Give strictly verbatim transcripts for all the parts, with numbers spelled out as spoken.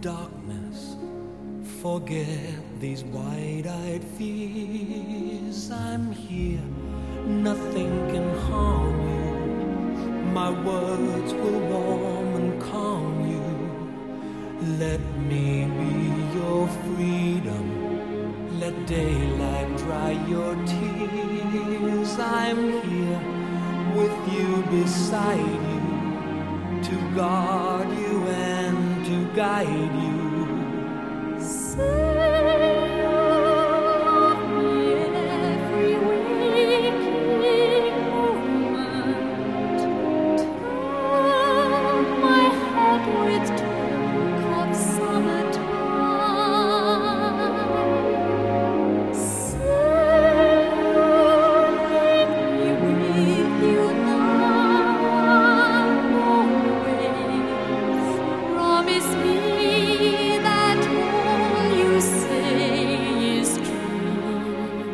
darkness, forget these wide-eyed fears. I'm here, nothing can harm you. My words will warm and calm you. Let me be your freedom. Let daylight dry your tears. I'm here with you, beside you, to guard you and to guide you. Say of me every waking moment. Turn my head with talk of summertime. Say leave me with you now, always. Promise me that all you say is true.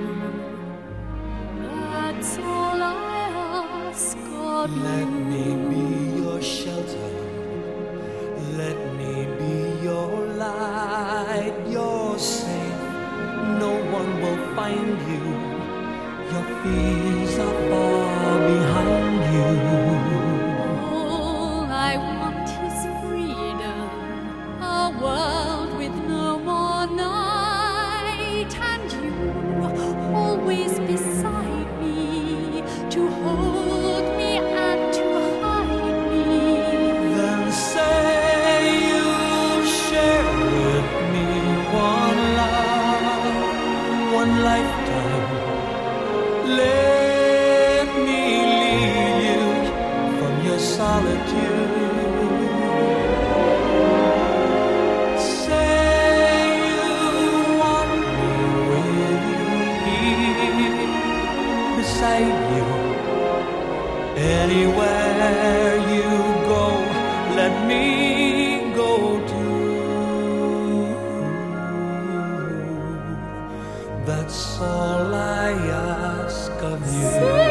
That's all I ask of Let you. me be your shelter. Let me be your light. You're safe. No one will find you. Your fears are far behind you. All I want is freedom, a world with no more night, and you always beside me, to hold me and to hide me. Then say you'll share with me one love, one lifetime. Let me lead you from your solitude. Say you want me with you, here beside you. Anywhere you go, let me go too. That's all I ask of you.